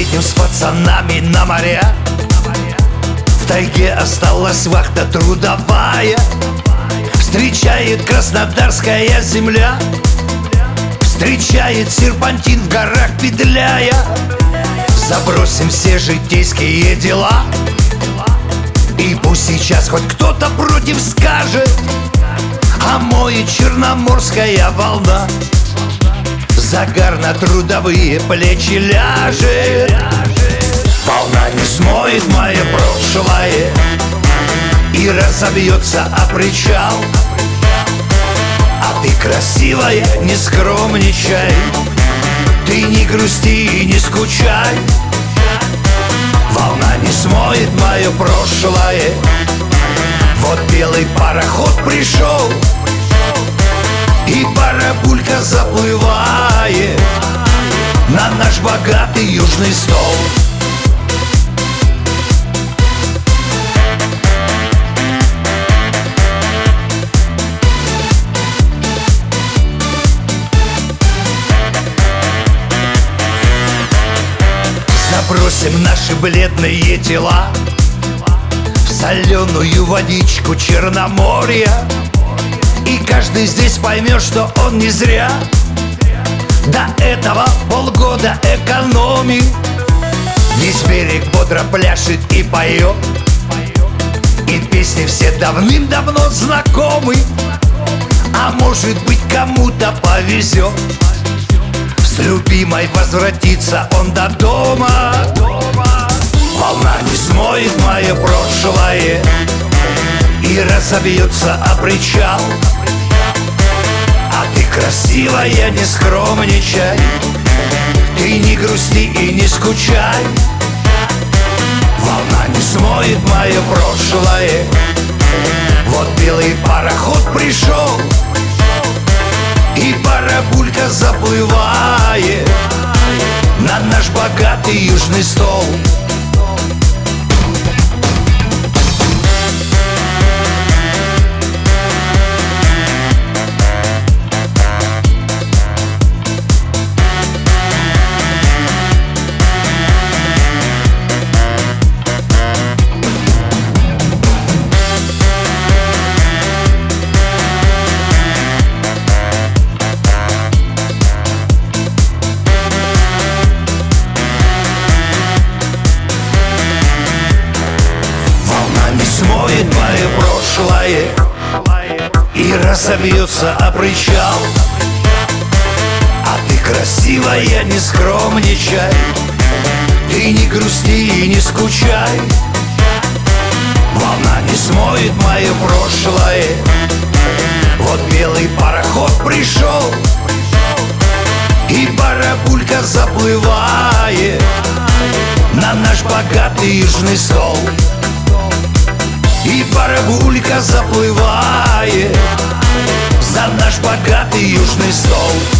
Едем с пацанами на моря. В тайге осталась вахта трудовая. Встречает краснодарская земля, встречает серпантин в горах петляя. Забросим все житейские дела, и пусть сейчас хоть кто-то против скажет, омоет черноморская волна, загар на трудовые плечи ляжет. Волна не смоет мое прошлое и разобьется о причал. А ты красивая, не скромничай, ты не грусти и не скучай. Волна не смоет мое прошлое. Вот белый пароход пришел, и барабулька заплывает на наш богатый южный стол. Забросим наши бледные тела в соленую водичку Черноморья, и каждый здесь поймет, что он не зря до этого полгода экономит. Весь берег бодро пляшет и поет, и песни все давным-давно знакомы. А может быть, кому-то повезет с любимой возвратиться он до дома. Волна не смоет мое прошлое и разобьется о причал. А ты красивая, не скромничай, ты не грусти и не скучай. Волна не смоет мое прошлое. Вот белый пароход пришел, и барабулька заплывает на наш богатый южный стол. Смоет мое прошлое и разобьется о причал. А ты красивая, не скромничай, ты не грусти и не скучай. Волна не смоет мое прошлое. Вот белый пароход пришел, и барабулька заплывает на наш богатый южный стол. И барабулька заплывает за наш богатый южный стол.